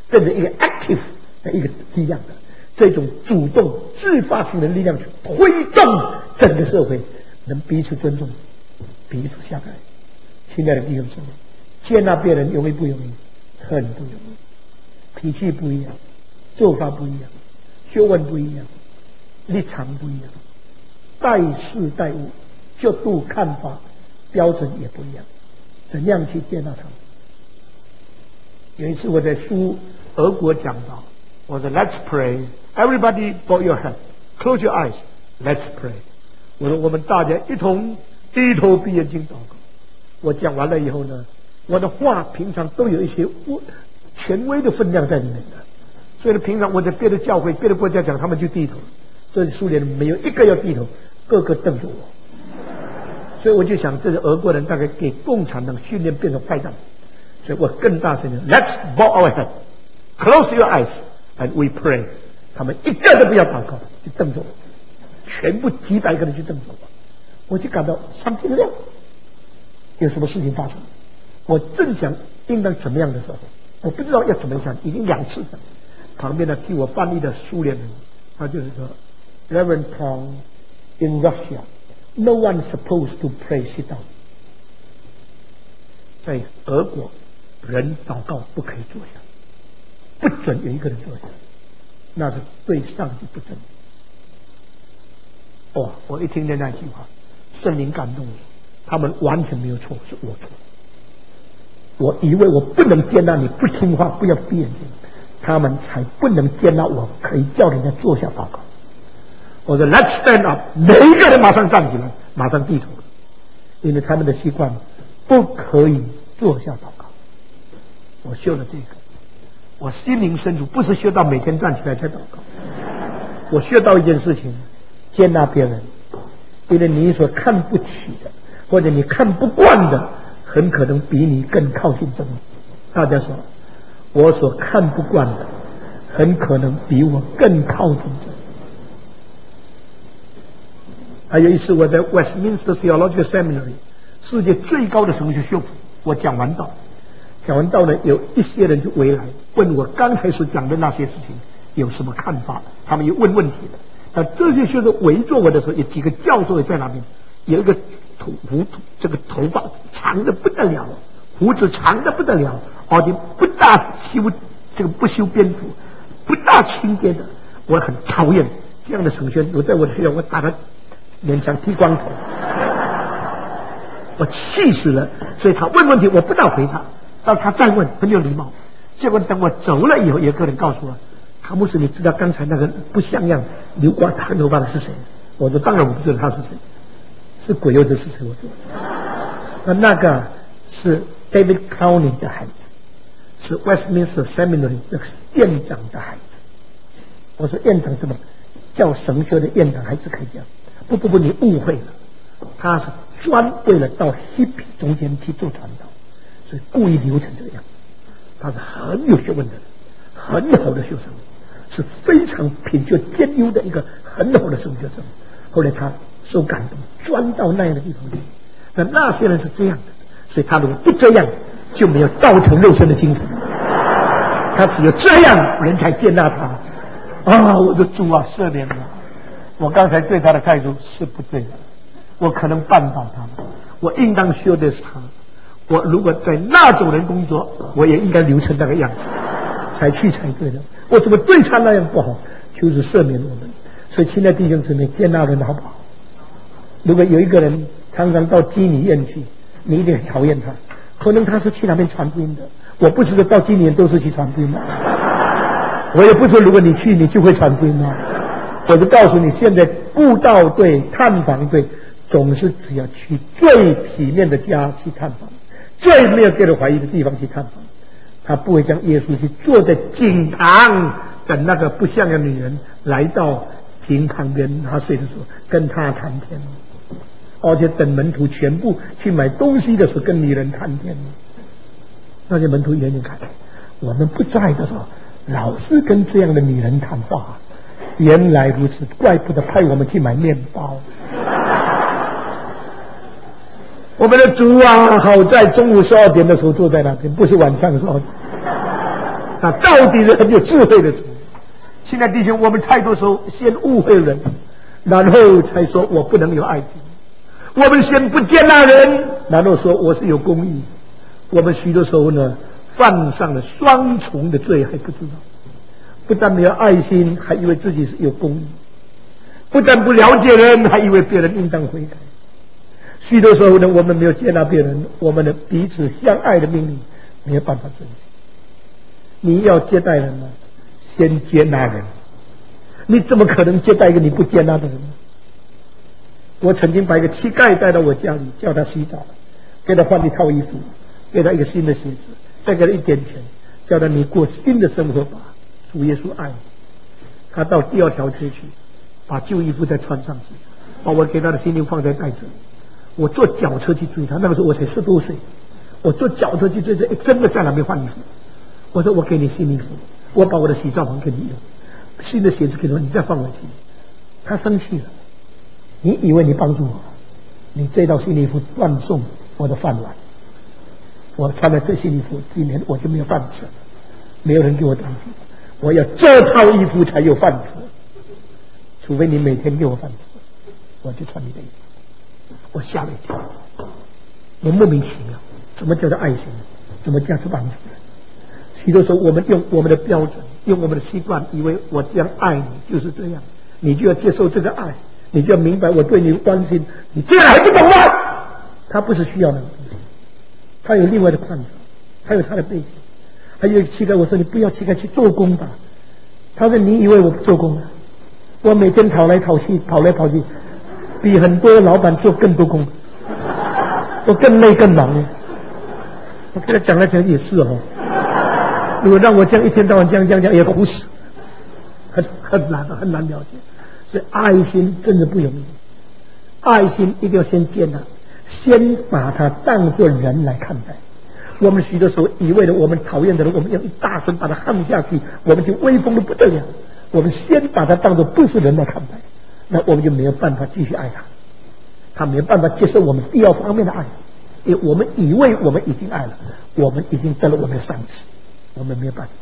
变成一个 active 的一个力量的，这种主动自发性的力量去推动整个社会能彼此尊重，彼此相爱。亲爱的弟兄姊妹，接纳别人容易不容易？很不容易。脾气不一样，做法不一样，学问不一样，立场不一样，待事待物角度看法标准也不一样，怎样去接纳他们？有一次我在书俄国讲到，我说 Let's pray, everybody bow your head, close your eyes, let's pray。我说我们大家一同低头闭眼睛祷告。我讲完了以后呢，我的话平常都有一些权威的分量在里面的，所以呢，平常我在别的教会、别的国家讲，他们就低头，这苏联没有一个要低头，个个瞪着我。所以我就想，这些俄国人大概给共产党训练变成坏蛋，所以我更大声的 ，Let's bow our head, close your eyes, and we pray。他们一个都不要祷告，就瞪着我，全部几百个人去瞪着我，我就感到上天亮，有什么事情发生？我正想应当怎么样的时候，我不知道要怎么想，已经两次了。旁边的替我翻译的苏联人，他就是说 ，Reverend Tom, in Russia, no one is supposed to pray sit down。在俄国，人祷告不可以坐下，不准有一个人坐下，那是对上帝不尊。哇！我一听见那句话，圣灵感动我，他们完全没有错，是我错。我以为我不能接纳你不听话，不要闭眼睛，他们才不能接纳我可以叫人家坐下祷告。我说 Let's stand up， 每一个人马上站起来，马上低头，因为他们的习惯不可以坐下祷告。我修了这个，我心灵深处不是修到每天站起来才祷告，我学到一件事情，接纳别人，因为你所看不起的或者你看不惯的，很可能比你更靠近真理。大家说，我所看不惯的，很可能比我更靠近真理。还有一次，我在 Westminster Theological Seminary 世界最高的神学学府，我讲完道，讲完道呢，有一些人就围来问我刚才所讲的那些事情有什么看法，他们又问问题了。那这些学生围着我的时候，有几个教授也在那边，有一个头胡这个头发长的不得了，胡子长的不得了，而且不大修这个不修边幅，不大清洁的，我很讨厌这样的神学。我在我的学校，我打他脸上剃光头，我气死了。所以他问问题，我不大回答，到他再问很有礼貌。结果等我走了以后，有个人告诉我，卡姆斯，你知道刚才那个不像样留光长头发的是谁？我说当然我不知道他是谁，是鬼又是谁？我说那那个是 David Clowney 的孩子，是 Westminster Seminary 的院长的孩子。我说院长怎么叫神学的院长还是可以这样？不不不，你误会了，他是专为了到 hippie 中间去做传道，所以故意留成这个样子。他是很有学问的人，很好的学生，是非常品学兼优的一个很好的神学生。后来他受感动，钻到那样的地方去。那那些人是这样的，所以他如果不这样，就没有道成肉身的精神。他只有这样，人才接纳他。啊，我的主啊，赦免我！我刚才对他的态度是不对的，我可能绊倒他了。我应当修的是他。我如果在那种人工作，我也应该留成那个样子，才去才对的。我怎么对他那样不好？就是赦免我们。所以，亲爱的弟兄姊妹，接纳人好不好？如果有一个人常常到基尼院去，你一定很讨厌他，可能他是去那边传福音的。我不是说到基尼院都是去传福音的，我也不说如果你去你就会传福音啊。我就告诉你，现在布道队、探访队总是只要去最体面的家去探访，最没有给人怀疑的地方去探访。他不会像耶稣去坐在井旁等那个不像个女人来到井旁边拿水的时候跟他谈天，而且等门徒全部去买东西的时候跟女人谈天。那些门徒眼睛看，我们不在的时候老是跟这样的女人谈话，原来如此，怪不得派我们去买面包。我们的主啊，好在中午十二点的时候坐在那边，不是晚上的时候。 他到底是很有智慧的主。亲爱的弟兄，我们太多时候先误会人，然后才说我不能有爱情。我们先不接纳人，然后说我是有公义。我们许多时候呢，犯上了双重的罪，还不知道。不但没有爱心，还以为自己是有公义；不但不了解人，还以为别人应当悔改。许多时候呢，我们没有接纳别人，我们的彼此相爱的命令没有办法遵循。你要接待人呢，先接纳人。你怎么可能接待一个你不接纳的人呢？我曾经把一个乞丐带到我家里，叫他洗澡，给他换一套衣服，给他一个新的鞋子，再给他一点钱，叫他你过新的生活吧。主耶稣爱你。他到第二条街去，把旧衣服再穿上去，把我给他的新衣服放在袋子里。我坐脚车去追他，那个时候我才十多岁，我坐脚车去追他，哎，真的在那边换衣服。我说我给你新衣服，我把我的洗澡房给你用，新的鞋子给你，你再放回去。他生气了。你以为你帮助我？你这套新衣服断送我的饭碗。我穿了这新衣服，今年我就没有饭吃了，没有人给我东西。我要这套衣服才有饭吃，除非你每天给我饭吃，我就穿你的衣服。我吓了一跳，我莫名其妙，什么叫做爱心？什么叫做帮助人？许多时候我们用我们的标准，用我们的习惯，以为我这样爱你就是这样，你就要接受这个爱，你就要明白我对你的关心，你这样还不懂吗？他不是需要那个东西，他有另外的看法，他有他的背景。还有乞丐，我说你不要乞丐，去做工吧。他说你以为我不做工啊？我每天跑来跑去，跑来跑去，比很多老板做更多工，我更累更忙。我跟他讲来讲去也是哦，如果让我这样一天到晚这样这样这样，也苦死，很很难很难了解。所以爱心真的不容易，爱心一定要先接纳，先把它当作人来看待。我们许多时候以为的我们讨厌的人，我们要一大声把他喊下去，我们就威风的不得了。我们先把他当作不是人来看待，那我们就没有办法继续爱他，他没有办法接受我们第二方面的爱，因为我们以为我们已经爱了，我们已经得了我们的赏赐，我们没有办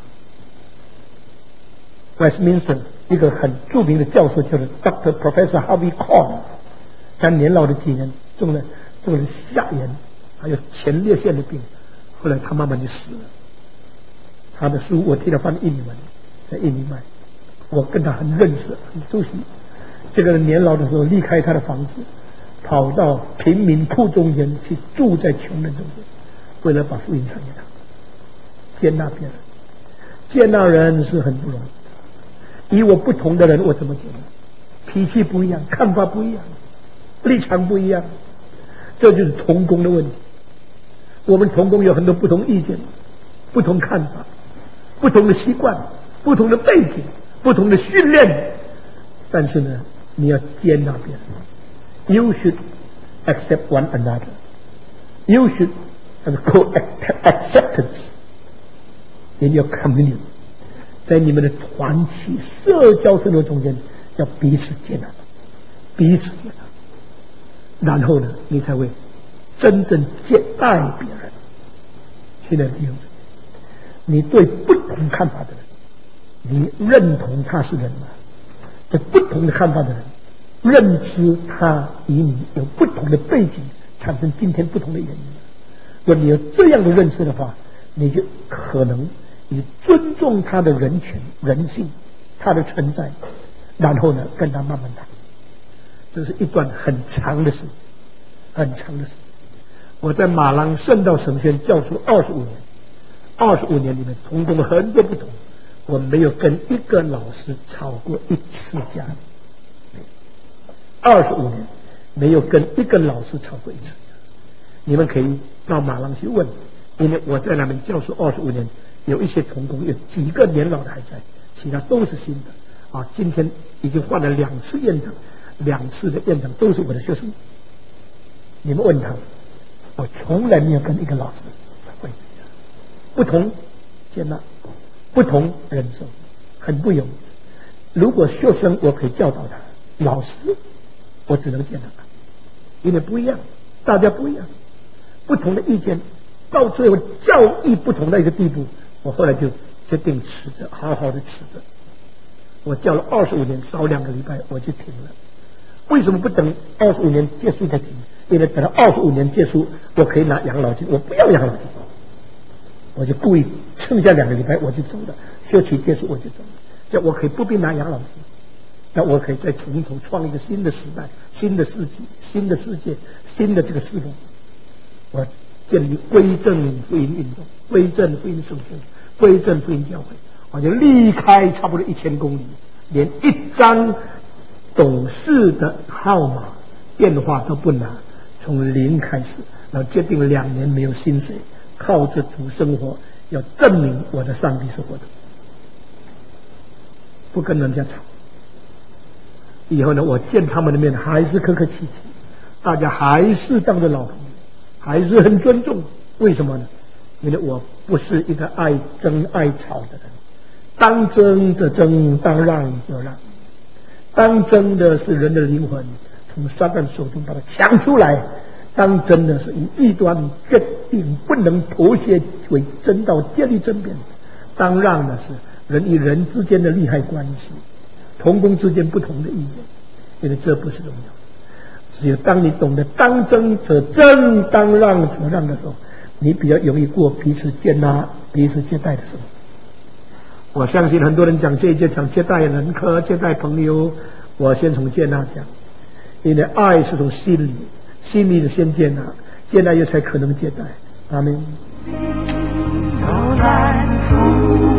法。Westminster 一个很著名的教授就是 Doctor Professor Harvey Korn， 他年老的几年中了中了下炎，还有前列腺的病。后来他慢慢就死了。他的书我替他翻印尼文，在印尼卖。我跟他很认识，很熟悉。这个人年老的时候离开他的房子，跑到贫民窟中间去住在穷人中间，为了把福音传给他。接纳别人，接纳人是很不容易。与我不同的人，我怎么接纳？脾气不一样，看法不一样，立场不一样，这就是同工的问题。我们同工有很多不同意见、不同看法、不同的习惯、不同的背景、不同的训练，但是呢，你要接纳别人。You should accept one another. You should have co-acceptance in your community. 在你们的团体社交生活中间，要彼此接纳，彼此接纳，然后呢，你才会真正接待别人。现在弟兄，你对不同看法的人，你认同他是人吗？对不同的看法的人，认知他与你有不同的背景，产生今天不同的原因。如果你有这样的认识的话，你就可能你尊重他的人权、人性，他的存在，然后呢，跟他慢慢谈。这是一段很长的时间，很长的时间。我在马郎圣道神学院教书二十五年，二十五年里面同工很多不同，我没有跟一个老师吵过一次架。二十五年没有跟一个老师吵过一次架。你们可以到马郎去问，因为我在那边教书二十五年，有一些同工有几个年老的还在，其他都是新的啊。今天已经换了两次院长，两次的院长都是我的学生。你们问他们，我从来没有跟一个老师会不同接纳，不同忍受，很不容易。如果学生我可以教导他，老师我只能接纳他，因为不一样，大家不一样，不同的意见，到最后教义不同的一个地步，我后来就决定持着，好好的持着。我教了二十五年，少两个礼拜我就停了。为什么不等二十五年结束再停？因为等到二十五年结束，我可以拿养老金，我不要养老金，我就故意剩下两个礼拜我就走了，学期结束我就走了，这我可以不必拿养老金，那我可以再从头创一个新的时代、新的世纪、新的世界、新的这个世风。我建立归正福音运动，归正福音圣训，归正福音教会，我就离开差不多一千公里，连一张董事的号码电话都不拿，从零开始，然后决定两年没有薪水，靠着主生活，要证明我的上帝是活的，不跟人家吵。以后呢，我见他们的面还是客客气气，大家还是当着老朋友，还是很尊重。为什么呢？因为我不是一个爱争爱吵的人，当争则争，当让则让。当争的是人的灵魂，从撒旦手中把它抢出来；当争的是以异端决定不能妥协为真道建立争辩；当让的是人与人之间的利害关系，同工之间不同的意见，因为这不是荣耀。只有当你懂得当争则争，当让则让的时候，你比较容易过彼此接纳、彼此接待的生活。我相信很多人讲这一节讲接待人客、接待朋友，我先从接纳讲，因为爱是从心里，心里的先接纳，接纳又才可能接待。阿们。